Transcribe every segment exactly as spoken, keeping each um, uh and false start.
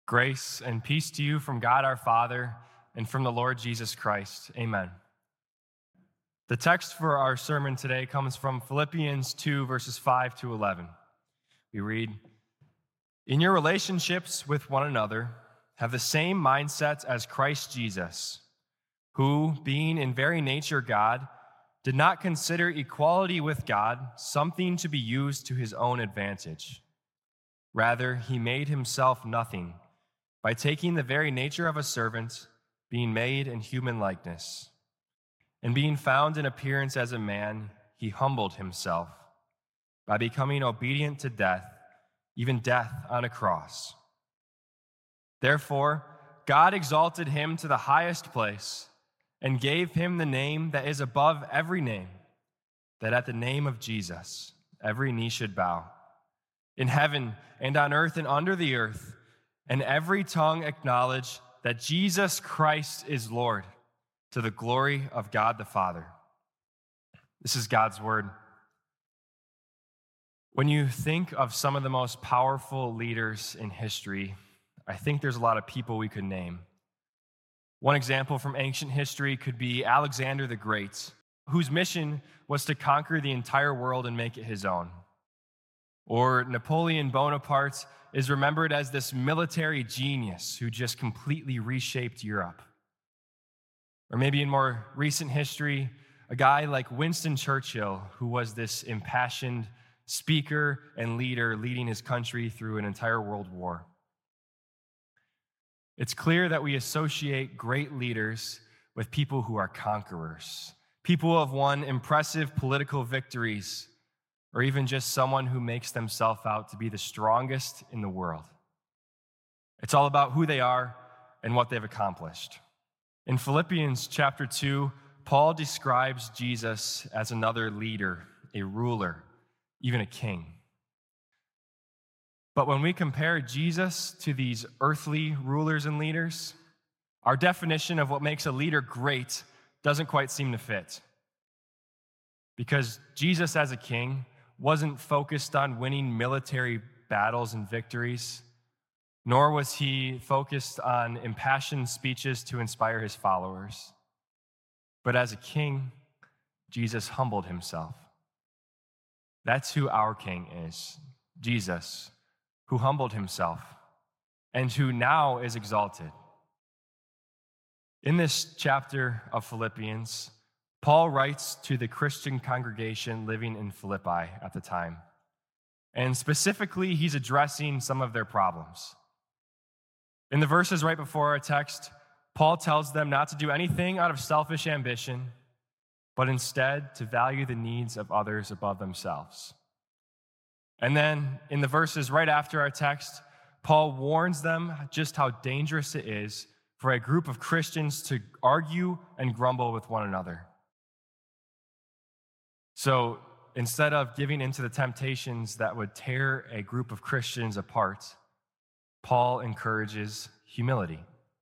Grace and peace to you from God our Father and from the Lord Jesus Christ. Amen. The text for our sermon today comes from Philippians two, verses five to eleven. We read, "In your relationships with one another, have the same mindset as Christ Jesus, who, being in very nature God, did not consider equality with God something to be used to his own advantage. Rather, he made himself nothing by taking the very nature of a servant, being made in human likeness. And being found in appearance as a man, he humbled himself by becoming obedient to death, even death on a cross. Therefore, God exalted him to the highest place and gave him the name that is above every name, that at the name of Jesus, every knee should bow, in heaven and on earth and under the earth, and every tongue acknowledge that Jesus Christ is Lord, to the glory of God the Father." This is God's word. When you think of some of the most powerful leaders in history, I think there's a lot of people we could name. One example from ancient history could be Alexander the Great, whose mission was to conquer the entire world and make it his own. Or Napoleon Bonaparte is remembered as this military genius who just completely reshaped Europe. Or maybe in more recent history, a guy like Winston Churchill, who was this impassioned speaker and leader leading his country through an entire world war. It's clear that we associate great leaders with people who are conquerors, people who have won impressive political victories, or even just someone who makes themselves out to be the strongest in the world. It's all about who they are and what they've accomplished. In Philippians chapter two, Paul describes Jesus as another leader, a ruler, even a king. But when we compare Jesus to these earthly rulers and leaders, our definition of what makes a leader great doesn't quite seem to fit. Because Jesus as a king wasn't focused on winning military battles and victories, nor was he focused on impassioned speeches to inspire his followers. But as a king, Jesus humbled himself. That's who our king is, Jesus, who humbled himself and who now is exalted. In this chapter of Philippians, Paul writes to the Christian congregation living in Philippi at the time. And specifically, he's addressing some of their problems. In the verses right before our text, Paul tells them not to do anything out of selfish ambition, but instead to value the needs of others above themselves. And then in the verses right after our text, Paul warns them just how dangerous it is for a group of Christians to argue and grumble with one another. So instead of giving into the temptations that would tear a group of Christians apart, Paul encourages humility.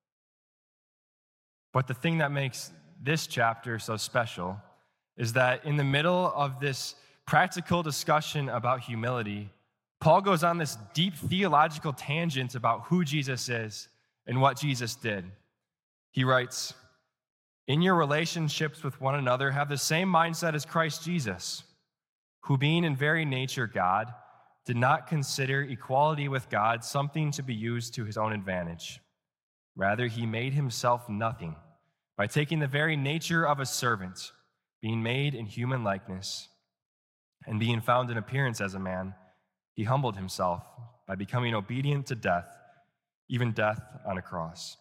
But the thing that makes this chapter so special is that in the middle of this practical discussion about humility, Paul goes on this deep theological tangent about who Jesus is and what Jesus did. He writes, "In your relationships with one another, have the same mindset as Christ Jesus, who being in very nature God, did not consider equality with God something to be used to his own advantage. Rather, he made himself nothing by taking the very nature of a servant, being made in human likeness, and being found in appearance as a man, he humbled himself by becoming obedient to death, even death on a cross."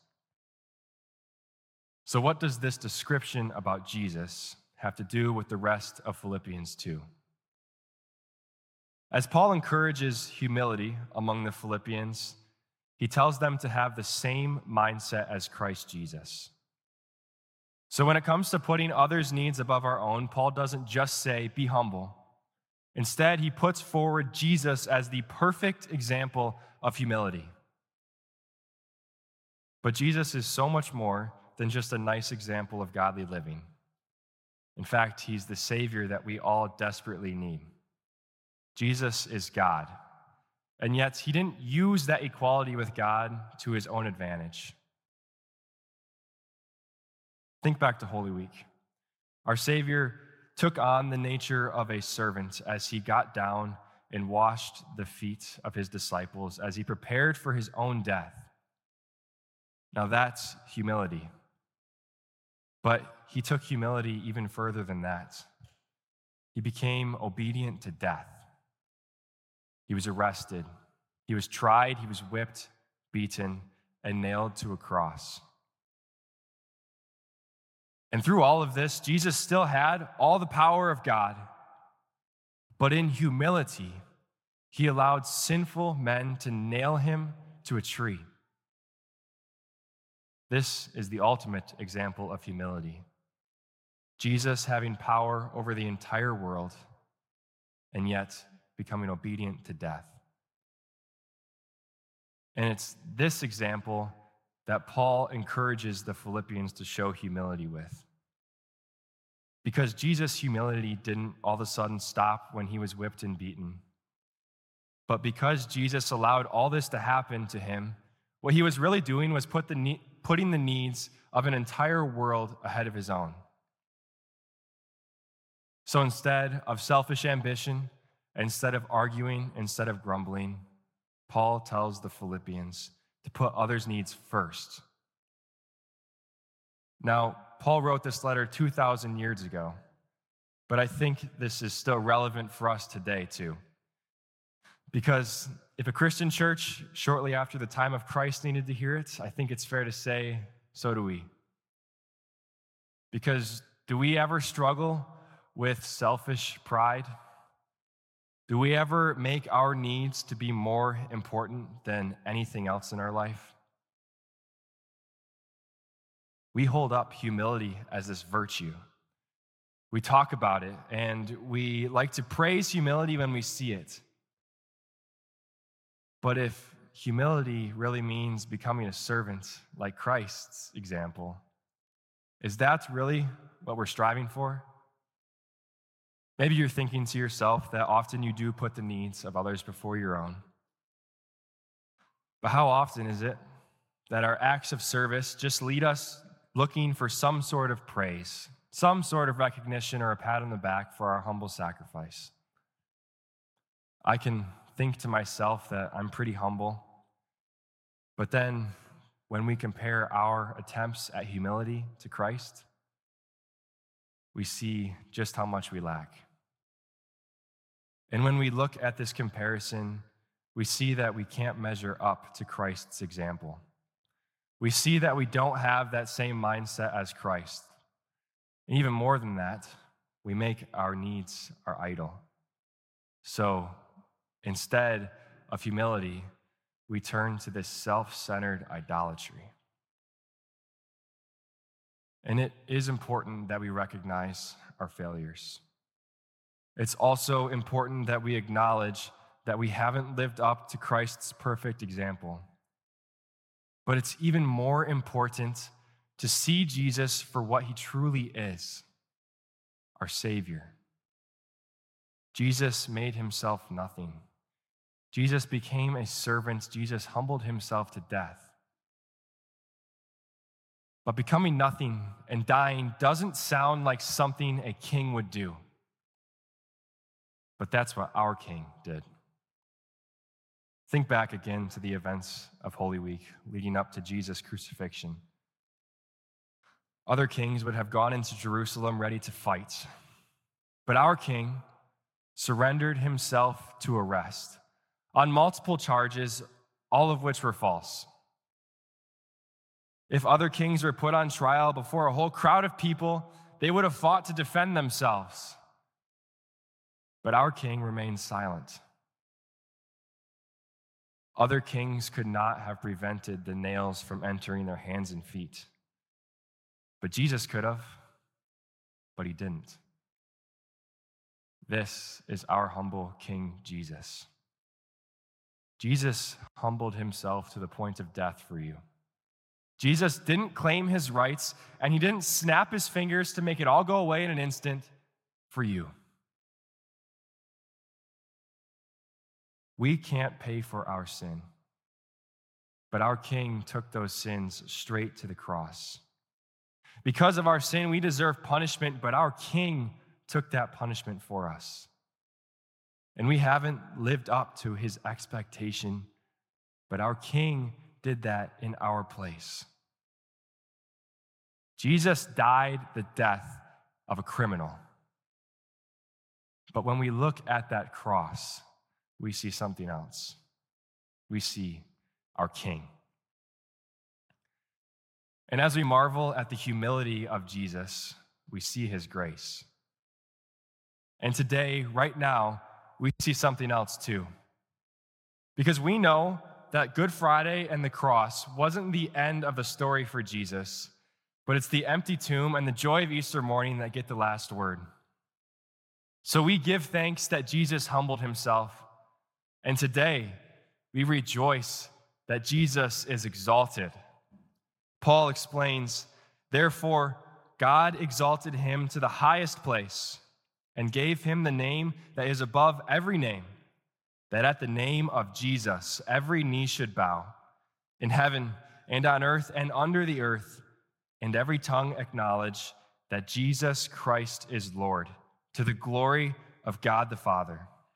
So what does this description about Jesus have to do with the rest of Philippians two? As Paul encourages humility among the Philippians, he tells them to have the same mindset as Christ Jesus. So when it comes to putting others' needs above our own, Paul doesn't just say, be humble. Instead, he puts forward Jesus as the perfect example of humility. But Jesus is so much more than just a nice example of godly living. In fact, he's the Savior that we all desperately need. Jesus is God, And yet, he didn't use that equality with God to his own advantage. Think back to Holy Week. Our Savior took on the nature of a servant as he got down and washed the feet of his disciples as he prepared for his own death. Now that's humility. But he took humility even further than that. He became obedient to death. He was arrested. He was tried. He was whipped, beaten, and nailed to a cross. And through all of this, Jesus still had all the power of God. But in humility, he allowed sinful men to nail him to a tree. This is the ultimate example of humility. Jesus having power over the entire world, and yet becoming obedient to death. And it's this example that Paul encourages the Philippians to show humility with. Because Jesus' humility didn't all of a sudden stop when he was whipped and beaten. But because Jesus allowed all this to happen to him, what he was really doing was put the ne- putting the needs of an entire world ahead of his own. So instead of selfish ambition, instead of arguing, instead of grumbling, Paul tells the Philippians to put others' needs first. Now, Paul wrote this letter two thousand years ago, but I think this is still relevant for us today too. Because if a Christian church shortly after the time of Christ needed to hear it, I think it's fair to say, so do we. Because do we ever struggle with selfish pride? Do we ever make our needs to be more important than anything else in our life? We hold up humility as this virtue. We talk about it, and we like to praise humility when we see it. But if humility really means becoming a servant, like Christ's example, is that really what we're striving for? Maybe you're thinking to yourself that often you do put the needs of others before your own. But how often is it that our acts of service just lead us looking for some sort of praise, some sort of recognition or a pat on the back for our humble sacrifice? I can think to myself that I'm pretty humble, but then when we compare our attempts at humility to Christ, we see just how much we lack. And when we look at this comparison, we see that we can't measure up to Christ's example. We see that we don't have that same mindset as Christ. And even more than that, we make our needs our idol. So instead of humility, we turn to this self-centered idolatry. And it is important that we recognize our failures. It's also important that we acknowledge that we haven't lived up to Christ's perfect example. But it's even more important to see Jesus for what he truly is, our Savior. Jesus made himself nothing. Jesus became a servant. Jesus humbled himself to death. But becoming nothing and dying doesn't sound like something a king would do. But that's what our King did. Think back again to the events of Holy Week leading up to Jesus' crucifixion. Other kings would have gone into Jerusalem ready to fight. But our King surrendered himself to arrest on multiple charges, all of which were false. If other kings were put on trial before a whole crowd of people, they would have fought to defend themselves. But our King remained silent. Other kings could not have prevented the nails from entering their hands and feet. But Jesus could have, but he didn't. This is our humble King Jesus. Jesus humbled himself to the point of death for you. Jesus didn't claim his rights, and he didn't snap his fingers to make it all go away in an instant for you. We can't pay for our sin, but our King took those sins straight to the cross. Because of our sin, we deserve punishment, but our King took that punishment for us. And we haven't lived up to his expectation, but our King did that in our place. Jesus died the death of a criminal. But when we look at that cross, we see something else. We see our King. And as we marvel at the humility of Jesus, we see his grace. And today, right now, we see something else too. Because we know that Good Friday and the cross wasn't the end of the story for Jesus, but it's the empty tomb and the joy of Easter morning that get the last word. So we give thanks that Jesus humbled himself, and today we rejoice that Jesus is exalted. Paul explains, therefore, God exalted him to the highest place and gave him the name that is above every name, that at the name of Jesus every knee should bow, in heaven and on earth and under the earth, and every tongue acknowledge that Jesus Christ is Lord, to the glory of God the Father.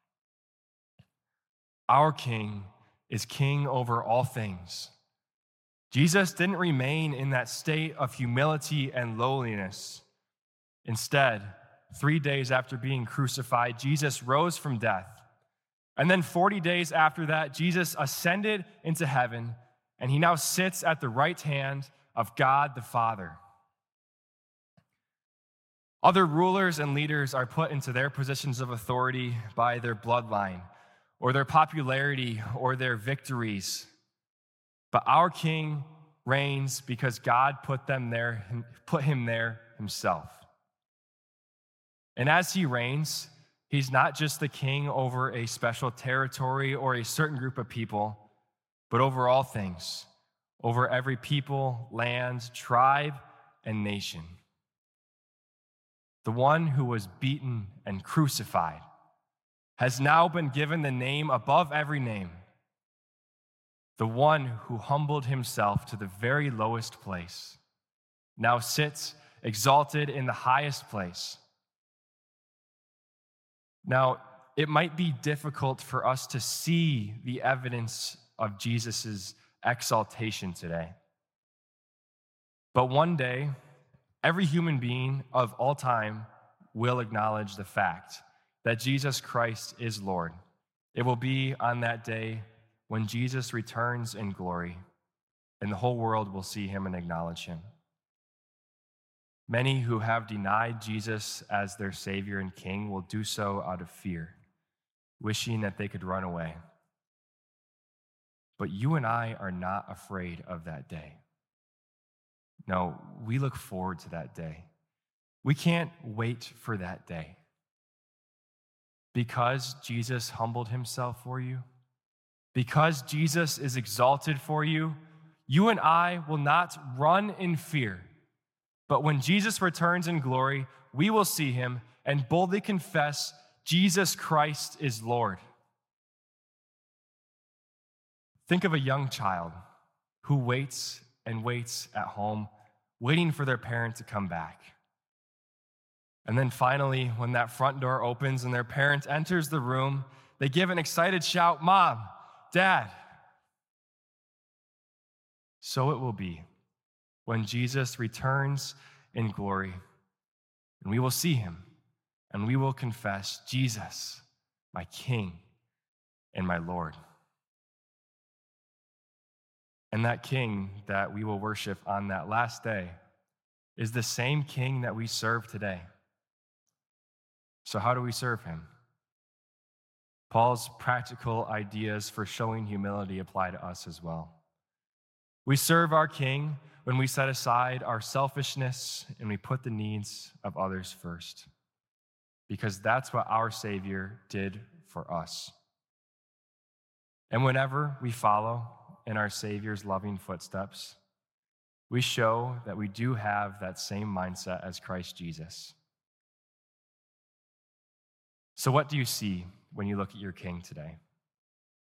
Our King is King over all things. Jesus didn't remain in that state of humility and lowliness. Instead, three days after being crucified, Jesus rose from death. And then forty days after that, Jesus ascended into heaven, and he now sits at the right hand of God the Father. Other rulers and leaders are put into their positions of authority by their bloodline, or their popularity, or their victories. But our King reigns because God put them there, put him there himself. And as he reigns, he's not just the king over a special territory or a certain group of people, but over all things, over every people, land, tribe, and nation. The one who was beaten and crucified has now been given the name above every name. The one who humbled himself to the very lowest place now sits exalted in the highest place. Now, it might be difficult for us to see the evidence of Jesus' exaltation today. But one day, every human being of all time will acknowledge the fact that Jesus Christ is Lord. It will be on that day when Jesus returns in glory, and the whole world will see him and acknowledge him. Many who have denied Jesus as their Savior and King will do so out of fear, wishing that they could run away. But you and I are not afraid of that day. No, we look forward to that day. We can't wait for that day. Because Jesus humbled himself for you, because Jesus is exalted for you, you and I will not run in fear. But when Jesus returns in glory, we will see him and boldly confess Jesus Christ is Lord. Think of a young child who waits and waits at home, waiting for their parent to come back. And then finally, when that front door opens and their parent enters the room, they give an excited shout, "Mom, Dad." So it will be when Jesus returns in glory, and we will see him, and we will confess, Jesus, my King and my Lord. And that King that we will worship on that last day is the same King that we serve today. So how do we serve him? Paul's practical ideas for showing humility apply to us as well. We serve our King when we set aside our selfishness and we put the needs of others first, because that's what our Savior did for us. And whenever we follow in our Savior's loving footsteps, we show that we do have that same mindset as Christ Jesus. So what do you see when you look at your King today?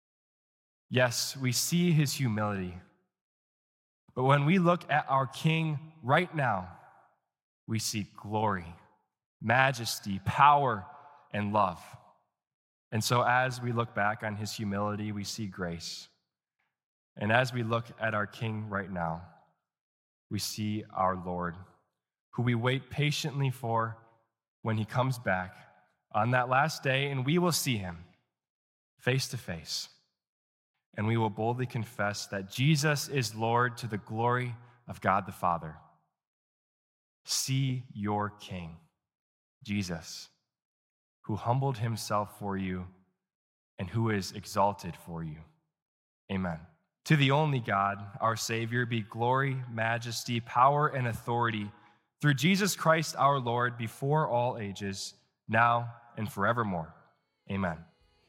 Yes, we see his humility. But when we look at our King right now, we see glory, majesty, power, and love. And so as we look back on his humility, we see grace. And as we look at our King right now, we see our Lord, who we wait patiently for when he comes back on that last day, and we will see him face to face. And we will boldly confess that Jesus is Lord to the glory of God the Father. See your King, Jesus, who humbled himself for you and who is exalted for you. Amen. To the only God, our Savior, be glory, majesty, power, and authority through Jesus Christ our Lord, before all ages, now and forevermore. Amen.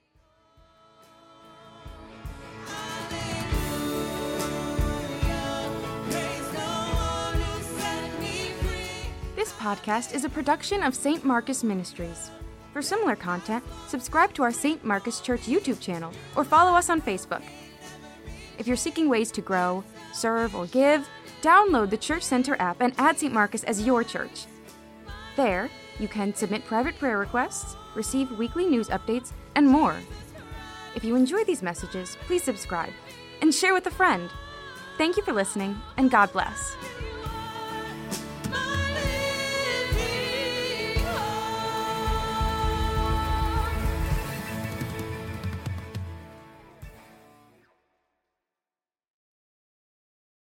This podcast is a production of Saint Marcus Ministries. For similar content, subscribe to our Saint Marcus Church YouTube channel or follow us on Facebook. If you're seeking ways to grow, serve, or give, download the Church Center app and add Saint Marcus as your church. There, you can submit private prayer requests, receive weekly news updates, and more. If you enjoy these messages, please subscribe and share with a friend. Thank you for listening, and God bless.